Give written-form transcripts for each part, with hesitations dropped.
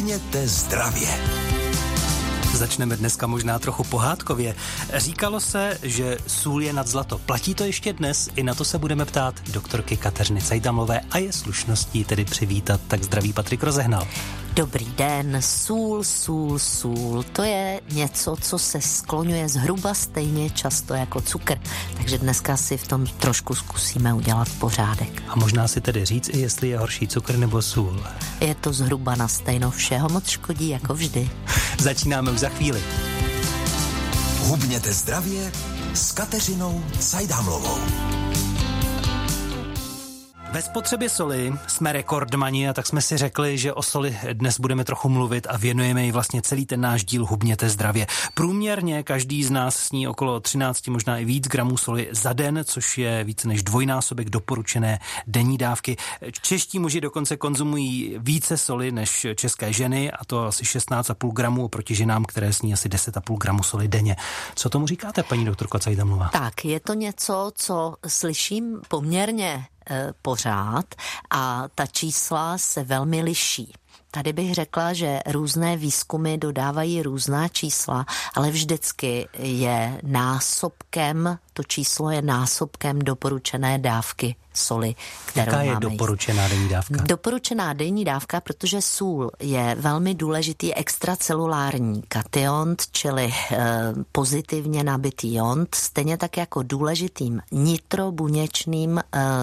Hubněte zdravě. Začneme dneska možná trochu pohádkově. Říkalo se, že sůl je nad zlato. Platí to ještě dnes? I na to se budeme ptát doktorky Kateřiny Cajdamlové a je slušností tedy přivítat. Tak zdraví Patrik Rozehnal. Dobrý den, sůl. To je něco, co se skloňuje zhruba stejně často jako cukr. Takže dneska si v tom trošku zkusíme udělat pořádek. A možná si tedy říct, i jestli je horší cukr nebo sůl. Je to zhruba na stejno, všeho moc škodí jako vždy. Začínáme už za chvíli. Hubněte zdravě s Kateřinou Cajdamlovou. Ve spotřebě soli jsme rekordmani a tak jsme si řekli, že o soli dnes budeme trochu mluvit a věnujeme jí vlastně celý ten náš díl Hubněte zdravě. Průměrně každý z nás sní okolo 13, možná i víc gramů soli za den, což je více než dvojnásobek doporučené denní dávky. Čeští muži dokonce konzumují více soli než české ženy, a to asi 16,5 gramů oproti ženám, které sní asi 10,5 gramu soli denně. Co tomu říkáte, paní doktorko Cajdamlová? Tak, je to něco, co slyším poměrně pořád a ta čísla se velmi liší. Tady bych řekla, že různé výzkumy dodávají různá čísla, ale vždycky je násobkem, to číslo je násobkem doporučené dávky soli, kterou máme. Jaká je doporučená denní dávka? Doporučená denní dávka, protože sůl je velmi důležitý extracelulární kation, čili pozitivně nabitý iont, stejně tak jako důležitým nitrobuněčným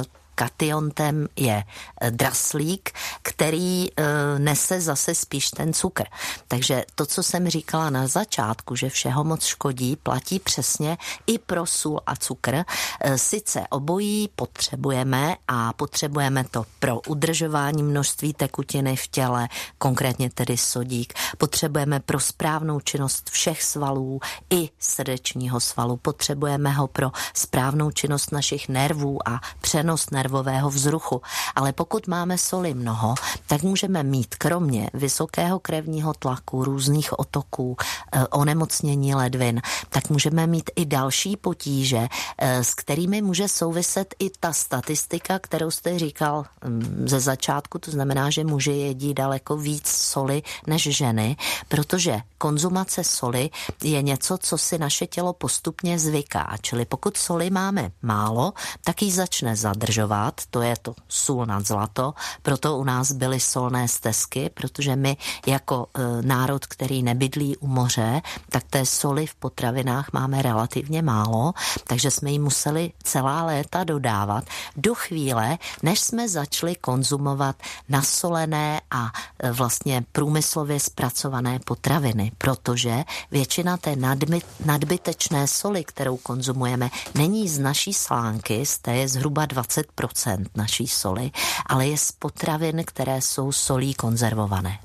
kationtem je draslík, který nese zase spíš ten cukr. Takže to, co jsem říkala na začátku, že všeho moc škodí, platí přesně i pro sůl a cukr. Sice obojí potřebujeme a potřebujeme to pro udržování množství tekutiny v těle, konkrétně tedy sodík. Potřebujeme pro správnou činnost všech svalů i srdečního svalu. Potřebujeme ho pro správnou činnost našich nervů a přenos nervového vzruchu. Ale pokud máme soli mnoho, tak můžeme mít kromě vysokého krevního tlaku, různých otoků, onemocnění ledvin, tak můžeme mít i další potíže, s kterými může souviset i ta statistika, kterou jste říkal ze začátku, to znamená, že muži jedí daleko víc soli než ženy, protože konzumace soli je něco, co si naše tělo postupně zvyká. Čili pokud soli máme málo, tak ji začne zadržovat, to je to sůl nad zlato, proto u nás byly solné stezky, protože my jako národ, který nebydlí u moře, tak té soli v potravinách máme relativně málo, takže jsme ji museli celá léta dodávat do chvíle, než jsme začali konzumovat nasolené a vlastně průmyslově zpracované potraviny, protože většina té nadbytečné soli, kterou konzumujeme, není z naší slánky, z té je zhruba 20% naší soli, ale je z potravin, které jsou solí konzervované.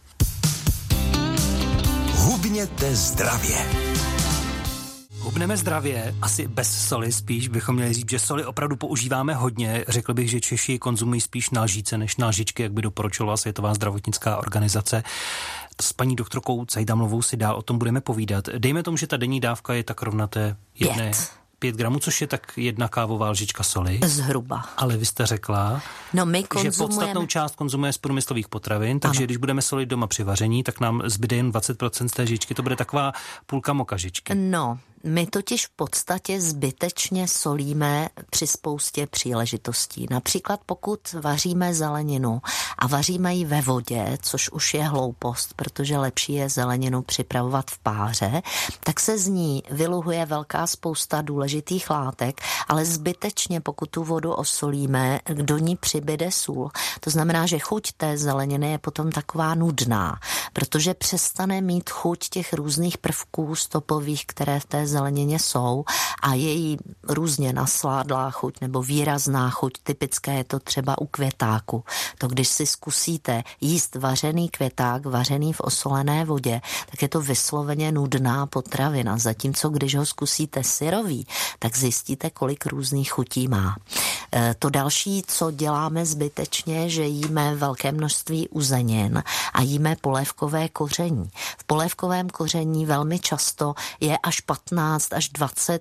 Hubněte zdravě. Hubneme zdravě, asi bez soli spíš, bychom měli říct, že soli opravdu používáme hodně. Řekl bych, že Češi konzumují spíš na lžíce než na lžičky, jak by doporučovala Světová zdravotnická organizace. S paní doktorkou Cajdamlovou si dál o tom budeme povídat. Dejme tomu, že ta denní dávka je tak rovnaté 5 gramů, což je tak 1 kávová lžička soli. Zhruba. Ale vy jste řekla, že podstatnou část konzumuje z průmyslových potravin, takže když budeme solit doma při vaření, tak nám zbyde jen 20% z té lžičky, to bude taková půlka mokažičky. No, my totiž v podstatě zbytečně solíme při spoustě příležitostí. Například pokud vaříme zeleninu a vaříme ji ve vodě, což už je hloupost, protože lepší je zeleninu připravovat v páře, tak se z ní vyluhuje velká spousta důležitých látek, ale zbytečně, pokud tu vodu osolíme, do ní přibyde sůl. To znamená, že chuť té zeleniny je potom taková nudná, protože přestane mít chuť těch různých prvků stopových, které v té zelenině jsou, a její různě nasládlá chuť nebo výrazná chuť, typické je to třeba u květáku. To když si zkusíte jíst vařený květák, vařený v osolené vodě, tak je to vysloveně nudná potravina, zatímco když ho zkusíte syrový, tak zjistíte, kolik různých chutí má. To další, co děláme zbytečně, že jíme velké množství uzenin a jíme polévkové koření. V polévkovém koření velmi často je až 18 až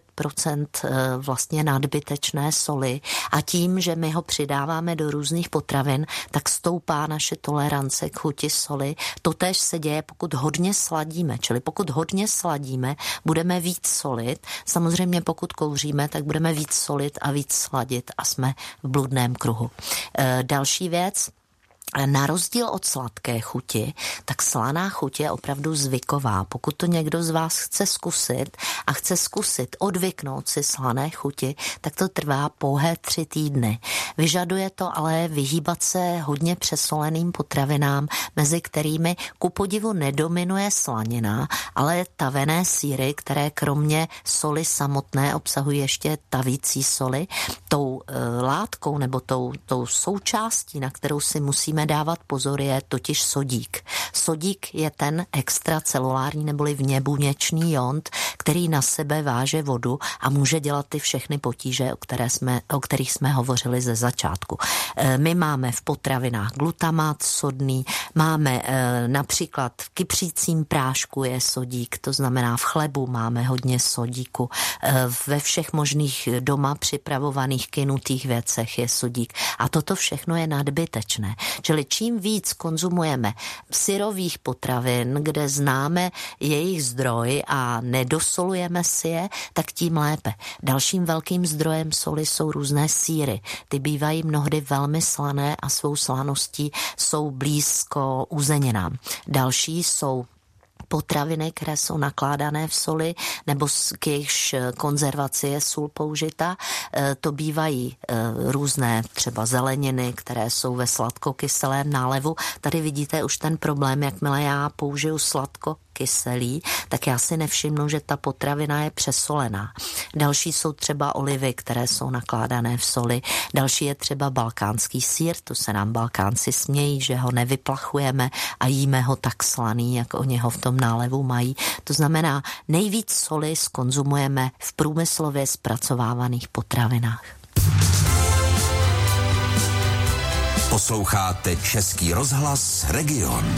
20% vlastně nadbytečné soli a tím, že my ho přidáváme do různých potravin, tak stoupá naše tolerance k chuti soli. Totéž se děje, pokud hodně sladíme, čili pokud hodně sladíme, budeme víc solit. Samozřejmě pokud kouříme, tak budeme víc solit a víc sladit a jsme v bludném kruhu. Další věc, na rozdíl od sladké chuti, tak slaná chuť je opravdu zvyková. Pokud to někdo z vás chce zkusit a chce zkusit odvyknout si slané chuti, tak to trvá pouhé 3 týdny. Vyžaduje to ale vyhýbat se hodně přesoleným potravinám, mezi kterými ku podivu nedominuje slanina, ale tavené sýry, které kromě soli samotné obsahují ještě tavící soli. Tou látkou nebo tou součástí, na kterou si musíme dávat pozor, je totiž sodík. Sodík je ten extracelulární neboli vněbuněčný jont, který na sebe váže vodu a může dělat ty všechny potíže, o kterých jsme hovořili ze začátku. My máme v potravinách glutamát sodný, máme například v kypřícím prášku je sodík, to znamená v chlebu máme hodně sodíku, ve všech možných doma připravovaných kynutých věcech je sodík a toto všechno je nadbytečné. Čili čím víc konzumujeme syrových potravin, kde známe jejich zdroj a nedosolujeme si je, tak tím lépe. Dalším velkým zdrojem soli jsou různé sýry. Ty bývají mnohdy velmi slané a svou slaností jsou blízko uzeninám. Další jsou potraviny, které jsou nakládané v soli, nebo k jejichž konzervaci je sůl použita. To bývají různé třeba zeleniny, které jsou ve sladkokyselém nálevu. Tady vidíte už ten problém, jakmile já použiju sladkokyselý, tak já si nevšimnu, že ta potravina je přesolená. Další jsou třeba olivy, které jsou nakládané v soli. Další je třeba balkánský sýr, to se nám Balkánci smějí, že ho nevyplachujeme a jíme ho tak slaný, jak oni ho v tom nálevu mají. To znamená, nejvíc soli skonzumujeme v průmyslově zpracovávaných potravinách. Posloucháte Český rozhlas Region.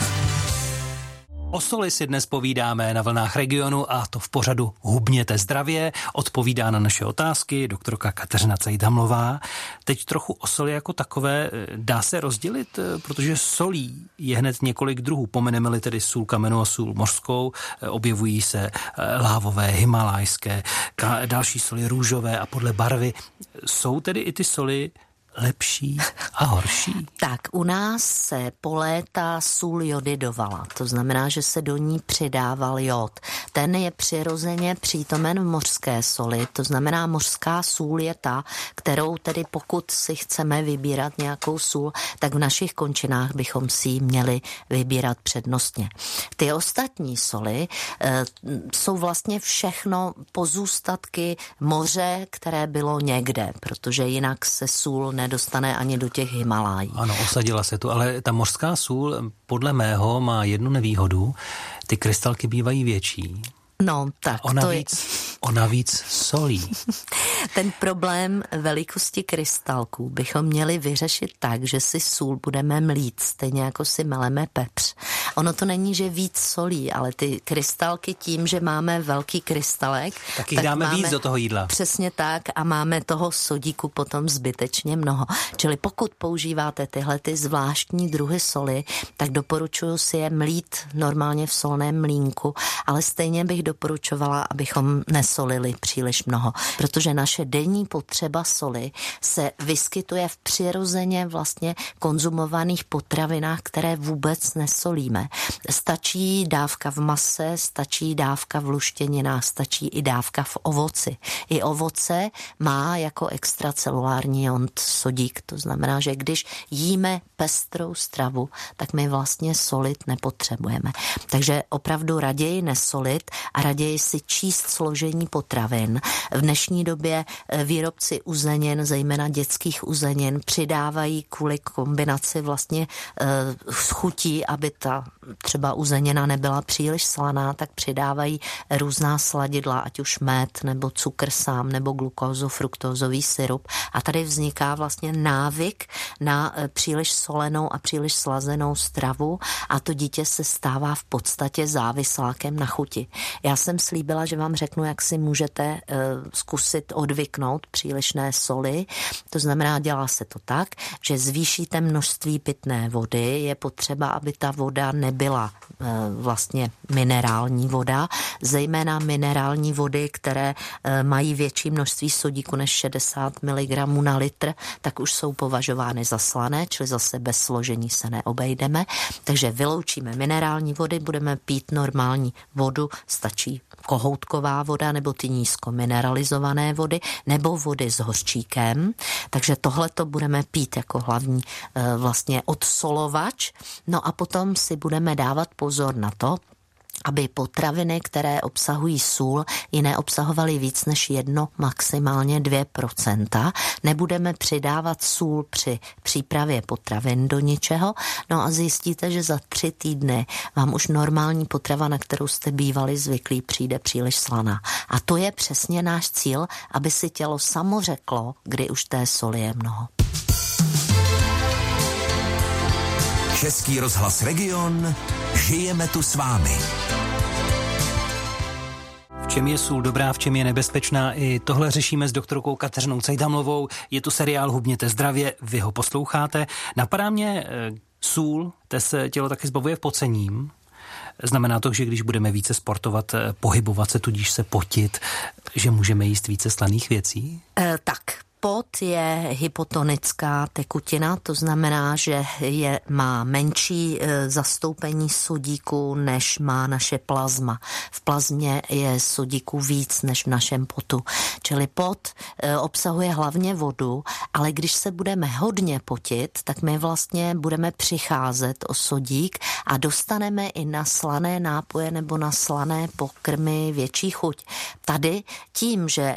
O soli si dnes povídáme na vlnách Regionu a to v pořadu Hubněte zdravě. Odpovídá na naše otázky doktorka Kateřina Cejtamlová. Teď trochu o soli jako takové dá se rozdělit, protože solí je hned několik druhů. Pomeneme-li tedy sůl kamennou a sůl mořskou, objevují se lávové, himalajské, další soli růžové a podle barvy. Jsou tedy i ty soli lepší a horší? Tak u nás se po léta sůl jodidovala, to znamená, že se do ní přidával jod. Ten je přirozeně přítomen v mořské soli, to znamená mořská sůl je ta, kterou tedy pokud si chceme vybírat nějakou sůl, tak v našich končinách bychom si ji měli vybírat přednostně. Ty ostatní soli jsou vlastně všechno pozůstatky moře, které bylo někde, protože jinak se sůl nedostane ani do těch Himalájí. Ano, osadila se tu, ale ta mořská sůl podle mého má jednu nevýhodu, ty krystalky bývají větší. No, tak Ona víc solí. Ten problém velikosti krystalků bychom měli vyřešit tak, že si sůl budeme mlít, stejně jako si meleme pepř. Ono to není, že víc solí, ale ty krystalky tím, že máme velký krystalek, tak jich dáme víc do toho jídla. Přesně tak a máme toho sodíku potom zbytečně mnoho. Čili pokud používáte tyhle ty zvláštní druhy soli, tak doporučuji si je mlít normálně v solném mlýnku, ale stejně bych doporučovala, abychom nesolili příliš mnoho, protože naše denní potřeba soli se vyskytuje v přirozeně vlastně konzumovaných potravinách, které vůbec nesolíme. Stačí dávka v mase, stačí dávka v luštěninách, stačí i dávka v ovoci. I ovoce má jako extracelulární jont sodík, to znamená, že když jíme pestrou stravu, tak my vlastně solit nepotřebujeme. Takže opravdu raději nesolit a raději si číst složení potravin. V dnešní době výrobci uzenin, zejména dětských uzenin, přidávají kvůli kombinaci vlastně chutí, aby ta třeba uzenina nebyla příliš slaná, tak přidávají různá sladidla, ať už med, nebo cukr sám, nebo glukózo-fruktózový syrup. A tady vzniká vlastně návyk na příliš solenou a příliš slazenou stravu a to dítě se stává v podstatě závislákem na chuti. Já jsem slíbila, že vám řeknu, jak si můžete zkusit odvyknout přílišné soli. To znamená, dělá se to tak, že zvýšíte množství pitné vody. Je potřeba, aby ta voda nebyla vlastně minerální voda, zejména minerální vody, které mají větší množství sodíku než 60 mg na litr, tak už jsou považovány za slané, čili zase bez složení se neobejdeme. Takže vyloučíme minerální vody, budeme pít normální vodu, stačí kohoutková voda nebo ty nízkomineralizované vody nebo vody s hořčíkem. Takže tohleto budeme pít jako hlavní vlastně odsolovač. No a potom si budeme dávat pozor na to, aby potraviny, které obsahují sůl, ji neobsahovaly víc než 1, maximálně 2%. Nebudeme přidávat sůl při přípravě potravin do ničeho, no a zjistíte, že za 3 týdny vám už normální potrava, na kterou jste bývali zvyklí, přijde příliš slaná. A to je přesně náš cíl, aby si tělo samo řeklo, kdy už té soli je mnoho. Český rozhlas Region. Žijeme tu s vámi. V čem je sůl dobrá, v čem je nebezpečná? I tohle řešíme s doktorkou Kateřinou Cajdamlovou. Je tu seriál Hubněte zdravě, vy ho posloucháte. Napadá mě sůl, té se tělo taky zbavuje pocením. Znamená to, že když budeme více sportovat, pohybovat se, tudíž se potit, že můžeme jíst více slaných věcí? Tak. Pot je hypotonická tekutina, to znamená, že má menší zastoupení sodíku, než má naše plazma. V plazmě je sodíku víc než v našem potu. Čili pot obsahuje hlavně vodu, ale když se budeme hodně potit, tak my vlastně budeme přicházet o sodík a dostaneme i na slané nápoje nebo na slané pokrmy větší chuť. Tady tím, že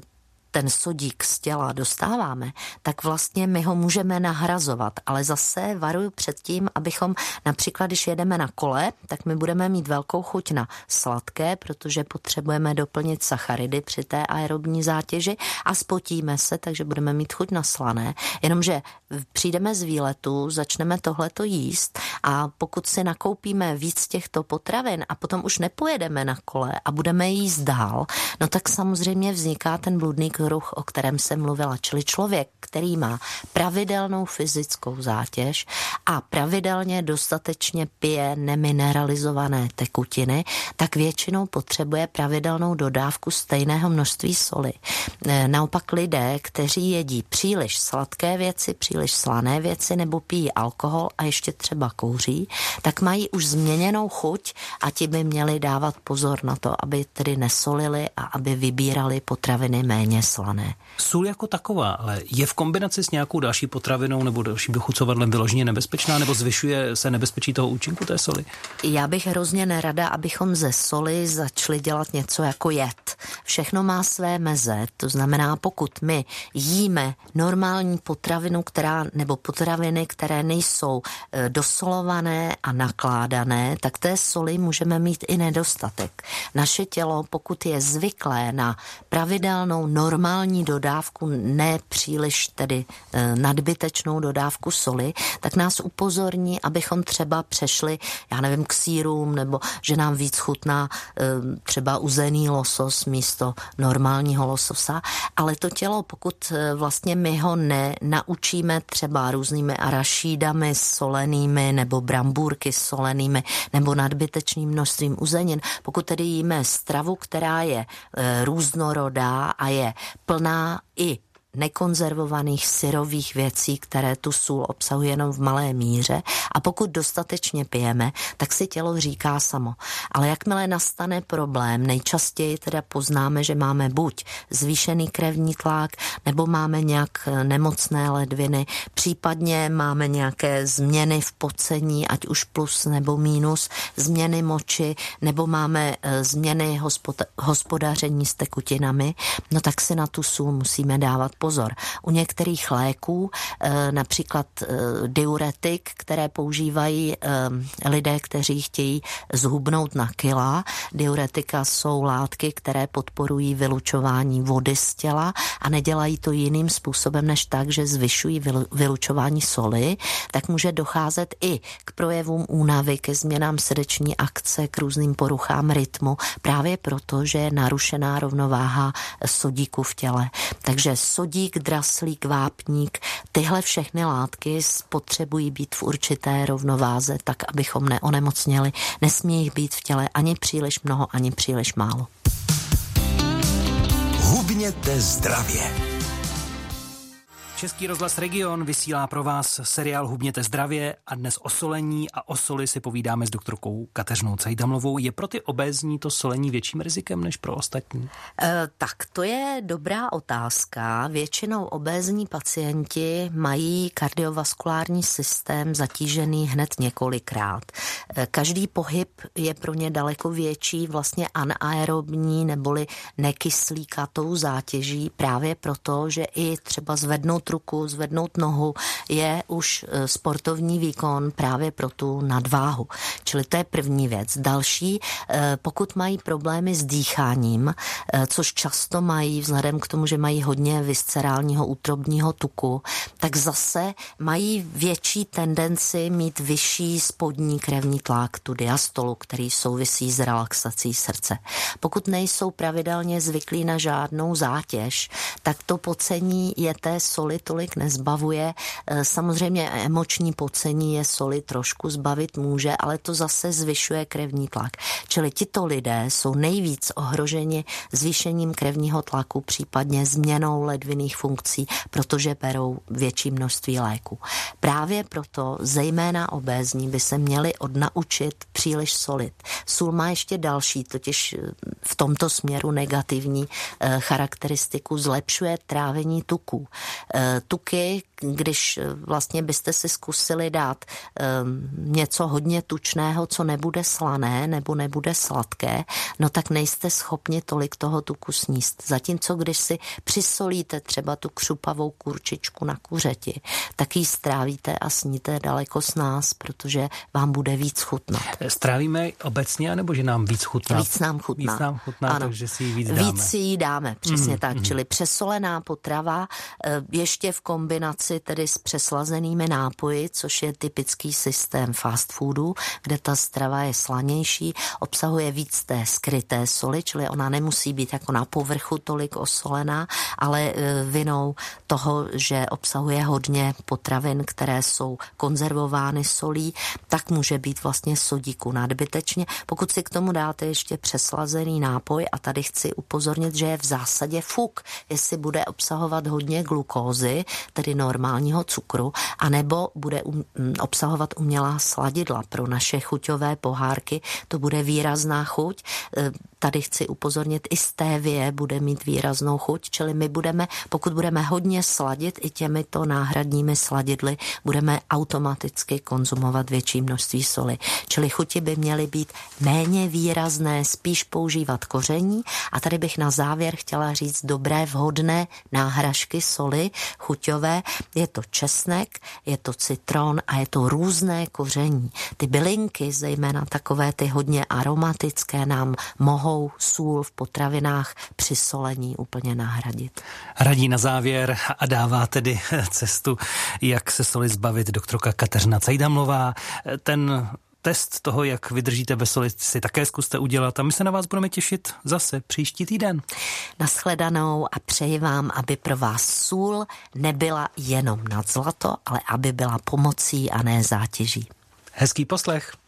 ten sodík z těla dostáváme, tak vlastně my ho můžeme nahrazovat, ale zase varuju před tím, abychom například, když jedeme na kole, tak my budeme mít velkou chuť na sladké, protože potřebujeme doplnit sacharidy při té aerobní zátěži a spotíme se, takže budeme mít chuť na slané, jenomže přijdeme z výletu, začneme tohleto jíst a pokud si nakoupíme víc těchto potravin a potom už nepojedeme na kole a budeme jíst dál, no tak samozřejmě vzniká ten bludný kruh, o kterém jsem mluvila, čili člověk, který má pravidelnou fyzickou zátěž a pravidelně dostatečně pije nemineralizované tekutiny, tak většinou potřebuje pravidelnou dodávku stejného množství soli. Naopak lidé, kteří jedí příliš sladké věci, příliš slané věci nebo pijí alkohol a ještě třeba kouří, tak mají už změněnou chuť a ti by měli dávat pozor na to, aby tedy nesolili a aby vybírali potraviny méně slané. Sůl jako taková, ale je v kombinaci s nějakou další potravinou nebo dalším dochucovadlem vyloženě nebezpečná, nebo zvyšuje se nebezpečí toho účinku té soli? Já bych hrozně nerada, abychom ze soli začali dělat něco jako jed. Všechno má své meze, to znamená, pokud my jíme normální potravinu, nebo potraviny, které nejsou dosolované a nakládané, tak té soli můžeme mít i nedostatek. Naše tělo, pokud je zvyklé na pravidelnou normální dodávku, ne příliš tedy nadbytečnou dodávku soli, tak nás upozorní, abychom třeba přešli, já nevím, k sýrům, nebo že nám víc chutná třeba uzený losos místo normálního lososa, ale to tělo, pokud vlastně my ho nenaučíme třeba různými arašídami solenými nebo brambůrky solenými nebo nadbytečným množstvím uzenin, pokud tedy jíme stravu, která je různorodá a je plná i nekonzervovaných syrových věcí, které tu sůl obsahuje jenom v malé míře a pokud dostatečně pijeme, tak si tělo říká samo. Ale jakmile nastane problém, nejčastěji teda poznáme, že máme buď zvýšený krevní tlak, nebo máme nějak nemocné ledviny, případně máme nějaké změny v pocení, ať už plus nebo mínus, změny moči, nebo máme změny hospodaření s tekutinami, no tak si na tu sůl musíme dávat pozor. pozor. U některých léků, například diuretik, které používají lidé, kteří chtějí zhubnout na kila. Diuretika jsou látky, které podporují vylučování vody z těla a nedělají to jiným způsobem než tak, že zvyšují vylučování soli, tak může docházet i k projevům únavy, ke změnám srdeční akce, k různým poruchám rytmu, právě proto, že je narušená rovnováha sodíku v těle. Takže sodík, draslík, vápník, tyhle všechny látky potřebují být v určité rovnováze, tak abychom neonemocněli. Nesmí jich být v těle ani příliš mnoho, ani příliš málo. Hubněte zdravě. Český rozhlas Region vysílá pro vás seriál Hubněte zdravě a dnes o solení a o soli si povídáme s doktorkou Kateřinou Cajdamlovou. Je pro ty obézní to solení větším rizikem než pro ostatní? Tak to je dobrá otázka. Většinou obézní pacienti mají kardiovaskulární systém zatížený hned několikrát. Každý pohyb je pro ně daleko větší, vlastně anaerobní neboli nekyslíkatou zátěží právě proto, že i třeba zvednout ruku, zvednout nohu je už sportovní výkon právě pro tu nadváhu. Čili to je první věc. Další, pokud mají problémy s dýcháním, což často mají vzhledem k tomu, že mají hodně viscerálního útrobního tuku, tak zase mají větší tendenci mít vyšší spodní krevní tlak, tu diastolu, který souvisí s relaxací srdce. Pokud nejsou pravidelně zvyklí na žádnou zátěž, tak to pocení je té soli tolik nezbavuje. Samozřejmě emoční pocení je soli trošku zbavit může, ale to zase zvyšuje krevní tlak. Čili tito lidé jsou nejvíc ohroženi zvýšením krevního tlaku, případně změnou ledvinných funkcí, protože berou větší množství léku. Právě proto zejména obézní by se měli odnaučit příliš solit. Sůl má ještě další, totiž v tomto směru negativní charakteristiku, zlepšuje trávení tuků. Tuky, když vlastně byste si zkusili dát něco hodně tučného, co nebude slané nebo nebude sladké, no tak nejste schopni tolik toho tuku sníst. Zatímco když si přisolíte třeba tu křupavou kurčičku na kuřeti, tak ji strávíte a sníte daleko snáz, protože vám bude víc chutnat. Strávíme obecně, anebo že nám víc chutná? Víc nám chutná. Víc nám chutná, ano. Takže si ji víc dáme. Víc si ji dáme, přesně tak. Čili přesolená potrava, ještě v kombinaci tedy s přeslazenými nápoji, což je typický systém fast foodu, kde ta strava je slanější, obsahuje víc té skryté soli, čili ona nemusí být jako na povrchu tolik osolená, ale vinou toho, že obsahuje hodně potravin, které jsou konzervovány solí, tak může být vlastně sodíku nadbytečně. Pokud si k tomu dáte ještě přeslazený nápoj, a tady chci upozornit, že je v zásadě fuk, jestli bude obsahovat hodně glukózy, tedy normálního cukru, anebo bude obsahovat umělá sladidla. Pro naše chuťové pohárky to bude výrazná chuť. Tady chci upozornit, i stévie bude mít výraznou chuť, čili my budeme, pokud budeme hodně sladit i těmito náhradními sladidly, budeme automaticky konzumovat větší množství soli. Čili chuti by měly být méně výrazné, spíš používat koření. A tady bych na závěr chtěla říct dobré, vhodné náhražky soli chuťové. Je to česnek, je to citron a je to různé koření. Ty bylinky, zejména takové ty hodně aromatické, nám mohou sůl v potravinách při solení úplně nahradit. Radí na závěr a dává tedy cestu, jak se soli zbavit, doktorka Kateřina Cajdamlová. Ten test toho, jak vydržíte bez soli, si také zkuste udělat a my se na vás budeme těšit zase příští týden. Nashledanou a přeji vám, aby pro vás sůl nebyla jenom nad zlato, ale aby byla pomocí a ne zátěží. Hezký poslech.